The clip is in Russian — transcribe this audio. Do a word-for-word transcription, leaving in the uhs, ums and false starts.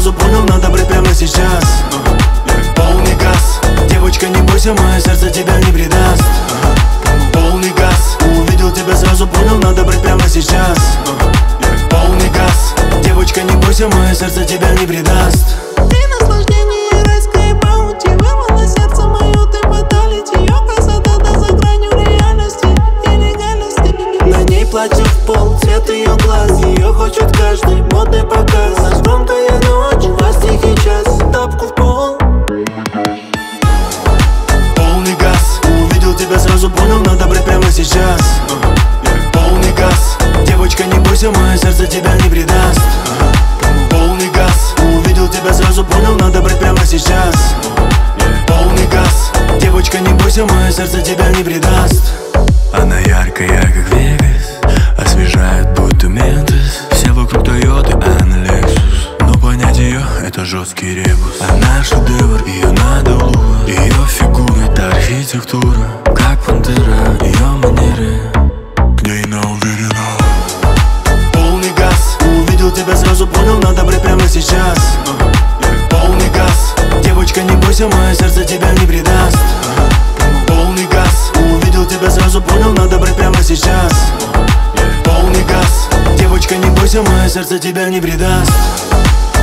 сразу понял, надо брать прямо сейчас. Полный газ, девочка, не бойся, мое сердце тебя не предаст. Полный газ, увидел тебя, сразу понял, надо брать прямо сейчас. Полный газ, девочка, не бойся, мое сердце тебя не предаст. Ты наслаждение райской баунти, вырвала сердце мое, ты фаталити. Ее красота да за гранью реальности и легальности. На ней платье в пол, цвет ее глаз, ее хочет каждый модный показ. Наш громкая ночь, у вас тихий час, тапку в пол. Полный газ, увидел тебя, сразу понял, надо брать прямо сейчас. Полный газ, девочка, не бойся, мое сердце тебя не предаст. Полный газ, увидел тебя, сразу понял, надо брать прямо сейчас. Полный газ, девочка, не бойся, мое сердце тебя не предаст. Она яркая, как Вегас, освежает будто Ментос. Все вокруг Тойоты, а она Лексус, но понять ее — это жесткий ребус. Она шедевр, ее надо уловить. Ее фигура — это архитектура, как пантера, ее манеры к ней на уверена. Полный газ, увидел тебя, сразу понял, надо брать прямо сейчас. Полный газ, девочка, не бойся, мое сердце тебя не предаст. Полный газ, увидел тебя, сразу понял, надо брать прямо сейчас. Полный газ, девочка, не бойся, мое сердце тебя не предаст.